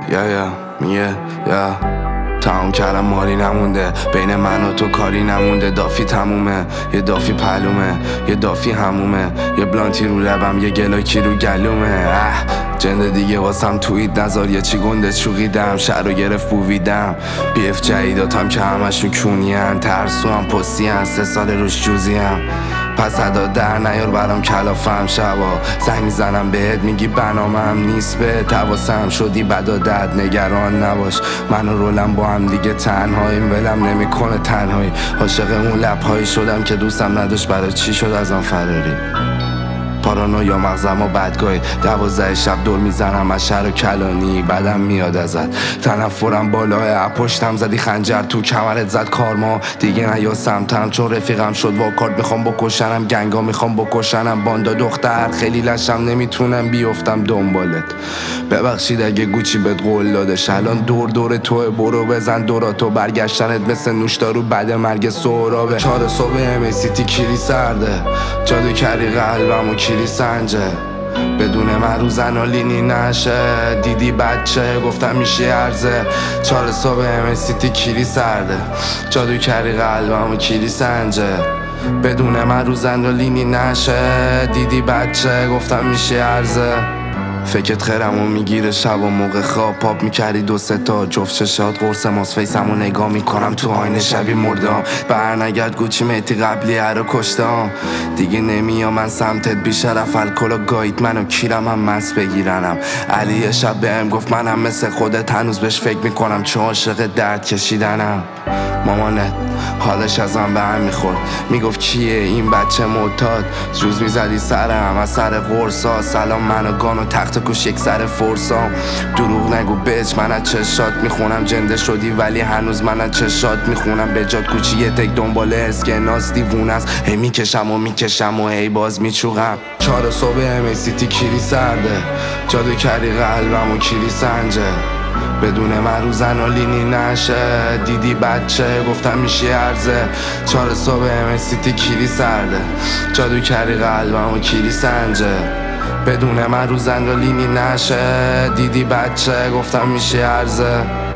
میگه تمام کردم مالی نمونده، بین من و تو کاری نمونده. دافی تمومه، یه دافی پلومه، یه دافی همومه، یه بلانتی رو لبم، یه گلاکی رو گلومه. جنده دیگه واسم تویید نزار، یه چی گنده چوقیدم، شهر رو گرفت بویدم. بیف جدیداتم که همشون کونین، ترسو هم پستین، 3 سال روش جوزیم. پس ادا در نیار برام کلافم، شبا زنگ میزنم بهت میگی برنامه‌ام نیست، به تواسم شدی بدادت، نگران نباش من و رولم با هم دیگه تنهاییم، ولم نمیکنه تنهایی. عاشق اون لبهایی شدم که دوستم نداشت، برای چی شد از آن فراری؟ پارانویا مغزم و بدگاهی، 12 شب دور میزنم از شهر و کلانی، بدم میاد ازت. تنفرم بالاه، پشتم زدی خنجر تو کمرت زد کارما، دیگه نیا سمتم چون رفیقم شد واکارد. میخوام بکشنم گنگا، میخوام بکشنم باندا دختر، خیلی لشم نمیتونم بیفتم دنبالت. ببخشید اگه گوچی بهت قول دادش، الان دور توه، برو بزن دوراتو، برگشتنت مثل نوشدارو بعد مرگ سهرابه. 4 صبح امیسیتی کیری سرده، جادو کردی قلبم و کیری سنجه، بدون من رو زنالینی نشه. دیدی بچه گفتم میشه ارزه، 4 صبح امیسیتی کیری سرده، جادو کردی قلبم و کیری سنجه، بدون من رو زنالینی نشه. دیدی بچه گفتم میشه ارزه. فکرت خیرمو میگیره شب و موقع خواب، پاپ میکردی 2 3 تا جفت چشات قرص ماس، فیسمو نگاه میکنم تو آینه شبی مردم. برنگرد گوچی میتی قبلی رو کشتم، دیگه نمیام من سمتت، بیشرف الکل و گایید منو کیرم هم مس بگیرنم. علی شب بهم گفت منم مثل خودت، هنوز بهش فکر میکنم چون عاشق درد کشیدنم. مامانت حالش ازم به هم میخورد، میگفت کیه این بچه معتاد، جوز میزدی سرم از سر قرصا، سلام من و گان و تخت کش یک سر فرسام. دروغ نگو بچ، من از چشات میخونم، جنده شدی ولی هنوز من از چشات میخونم. به جات کوچی یه تک دنبال اسکناس دیوونه است، هی میکشم و هی باز میچوغم. 4 صبح امیسیتی کیری سرده، جادو کردی قلبم و کیری سنجه، بدون من رو زنالینی نشه. دیدی بچه گفتم میشه ارزه، 4 صبح امیسیتی کیری سرده، جادو کردی قلبم و کیری سنجه، بدون من رو زنالینی نشه. دیدی بچه گفتم میشه ارزه.